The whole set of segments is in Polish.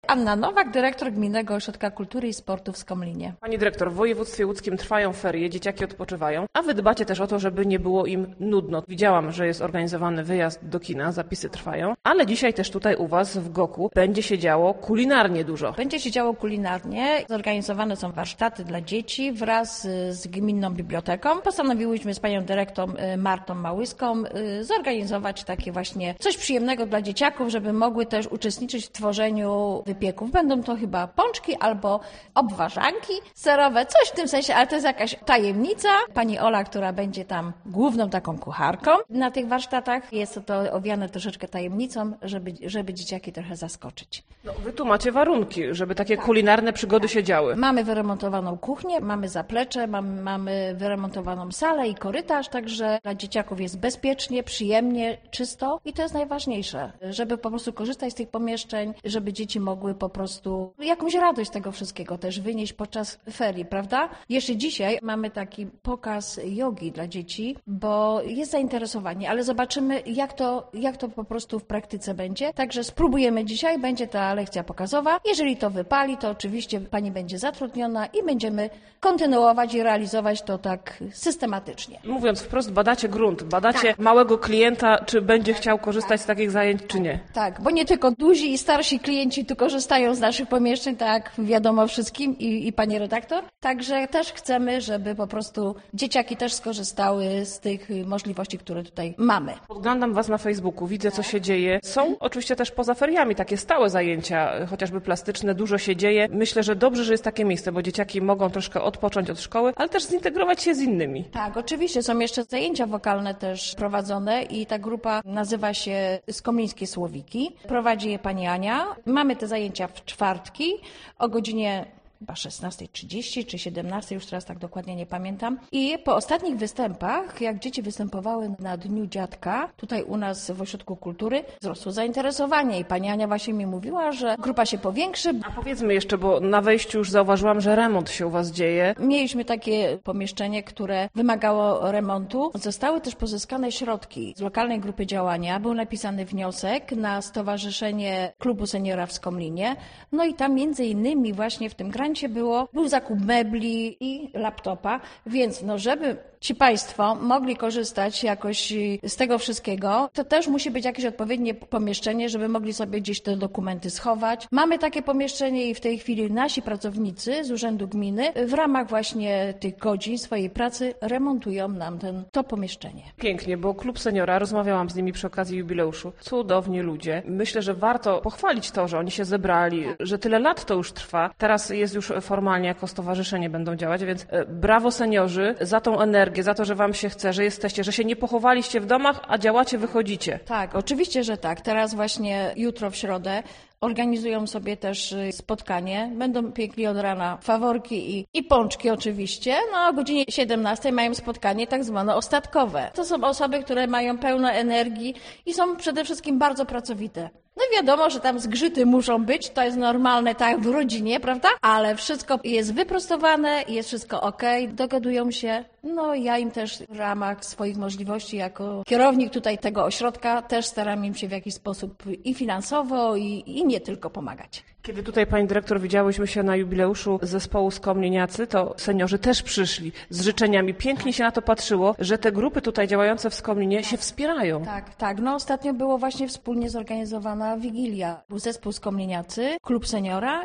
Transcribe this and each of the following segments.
Anna Nowak, dyrektor Gminnego Ośrodka Kultury i Sportu w Skomlinie. Pani dyrektor, w województwie łódzkim trwają ferie, dzieciaki odpoczywają, a wy dbacie też o to, żeby nie było im nudno. Widziałam, że jest organizowany wyjazd do kina, zapisy trwają, ale dzisiaj też tutaj u was w Goku będzie się działo kulinarnie dużo. Będzie się działo kulinarnie. Zorganizowane są warsztaty dla dzieci wraz z Gminną Biblioteką. Postanowiłyśmy z panią dyrektor Martą Małyską zorganizować takie właśnie coś przyjemnego dla dzieciaków, żeby mogły też uczestniczyć w tworzeniu wypieków. Będą to chyba pączki albo obwarzanki serowe, coś w tym sensie, ale to jest jakaś tajemnica. Pani Ola, która będzie tam główną taką kucharką na tych warsztatach, jest to owiane troszeczkę tajemnicą, żeby dzieciaki trochę zaskoczyć. No, wy tu macie warunki, żeby takie kulinarne przygody się działy. Mamy wyremontowaną kuchnię, mamy zaplecze, mamy wyremontowaną salę i korytarz, także dla dzieciaków jest bezpiecznie, przyjemnie, czysto i to jest najważniejsze, żeby po prostu korzystać z tych pomieszczeń, żeby dzieci mogły po prostu jakąś radość z tego wszystkiego też wynieść podczas ferii, prawda? Jeszcze dzisiaj mamy taki pokaz jogi dla dzieci, bo jest zainteresowanie, ale zobaczymy jak to po prostu w praktyce będzie. Także spróbujemy dzisiaj, będzie ta lekcja pokazowa. Jeżeli to wypali, to oczywiście pani będzie zatrudniona i będziemy kontynuować i realizować to tak systematycznie. Mówiąc wprost, badacie grunt, badacie małego klienta, czy będzie chciał korzystać z takich zajęć, czy nie. Tak, bo nie tylko duzi i starsi klienci tu korzystają z naszych pomieszczeń, tak wiadomo wszystkim i pani redaktor. Także też chcemy, żeby po prostu dzieciaki też skorzystały z tych możliwości, które tutaj mamy. Podglądam was na Facebooku, widzę, co się dzieje. Są oczywiście też poza feriami takie stałe zajęcia, chociażby plastyczne, dużo się dzieje. Myślę, że dobrze, że jest takie miejsce, bo dzieciaki mogą troszkę odpocząć od szkoły, ale też zintegrować się z innymi. Tak, oczywiście są jeszcze zajęcia wokalne też prowadzone i ta grupa nazywa się Skomlińskie Słowiki. Prowadzi je pani Ania. Mamy te zajęcia w czwartki o godzinie chyba 16:30 czy 17:00, już teraz tak dokładnie nie pamiętam. I po ostatnich występach, jak dzieci występowały na Dniu Dziadka, tutaj u nas w Ośrodku Kultury, wzrosło zainteresowanie i pani Ania właśnie mi mówiła, że grupa się powiększy. A powiedzmy jeszcze, bo na wejściu już zauważyłam, że remont się u was dzieje. Mieliśmy takie pomieszczenie, które wymagało remontu. Zostały też pozyskane środki z lokalnej grupy działania. Był napisany wniosek na Stowarzyszenie Klubu Seniora w Skomlinie. No i tam między innymi właśnie w tym grancie był zakup mebli i laptopa, więc żeby ci państwo mogli korzystać jakoś z tego wszystkiego, to też musi być jakieś odpowiednie pomieszczenie, żeby mogli sobie gdzieś te dokumenty schować. Mamy takie pomieszczenie i w tej chwili nasi pracownicy z Urzędu Gminy w ramach właśnie tych godzin swojej pracy remontują nam to pomieszczenie. Pięknie, bo Klub Seniora, rozmawiałam z nimi przy okazji jubileuszu, cudowni ludzie. Myślę, że warto pochwalić to, że oni się zebrali, że tyle lat to już trwa. Teraz jest już formalnie jako stowarzyszenie będą działać, więc brawo seniorzy za tą energię, za to, że wam się chce, że jesteście, że się nie pochowaliście w domach, a działacie, wychodzicie. Tak, oczywiście, że tak. Teraz właśnie jutro w środę organizują sobie też spotkanie. Będą piekli od rana faworki i pączki oczywiście. No o godzinie 17:00 mają spotkanie tak zwane ostatkowe. To są osoby, które mają pełno energii i są przede wszystkim bardzo pracowite. No wiadomo, że tam zgrzyty muszą być, to jest normalne, tak w rodzinie, prawda? Ale wszystko jest wyprostowane, jest wszystko okej, dogadują się. No ja im też w ramach swoich możliwości jako kierownik tutaj tego ośrodka też staram im się w jakiś sposób i finansowo i nie tylko pomagać. Kiedy tutaj pani dyrektor widziałyśmy się na jubileuszu zespołu Skomliniacy, to seniorzy też przyszli z życzeniami. Pięknie się na to patrzyło, że te grupy tutaj działające w Skomlinie się wspierają. Tak. No ostatnio było właśnie wspólnie zorganizowana Wigilia. Był zespół Skomliniacy, Klub Seniora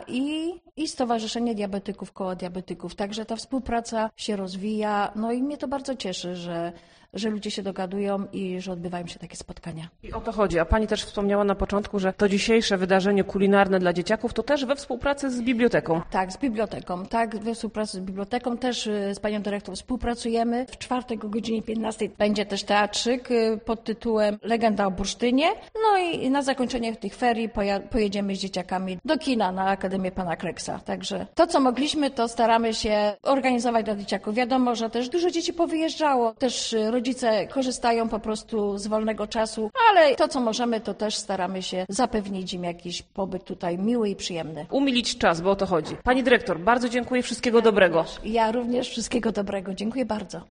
i Stowarzyszenie Diabetyków, Koło Diabetyków. Także ta współpraca się rozwija. No i mnie to bardzo cieszy, że ludzie się dogadują i że odbywają się takie spotkania. I o to chodzi. A pani też wspomniała na początku, że to dzisiejsze wydarzenie kulinarne dla dzieciaków to też we współpracy z biblioteką. Tak, z biblioteką. Tak, we współpracy z biblioteką. Też z panią dyrektor współpracujemy. W czwartek o godzinie 15:00 będzie też teatrzyk pod tytułem Legenda o bursztynie. No i na zakończenie tych ferii pojedziemy z dzieciakami do kina na Akademię Pana Kleksa. Także to, co mogliśmy, to staramy się organizować dla dzieciaków. Wiadomo, że też dużo dzieci powyjeżdżało. Też rodzice korzystają po prostu z wolnego czasu, ale to, co możemy, to też staramy się zapewnić im jakiś pobyt tutaj miły i przyjemny. Umilić czas, bo o to chodzi. Pani dyrektor, bardzo dziękuję, wszystkiego dobrego. Ja również wszystkiego dobrego. Dziękuję bardzo.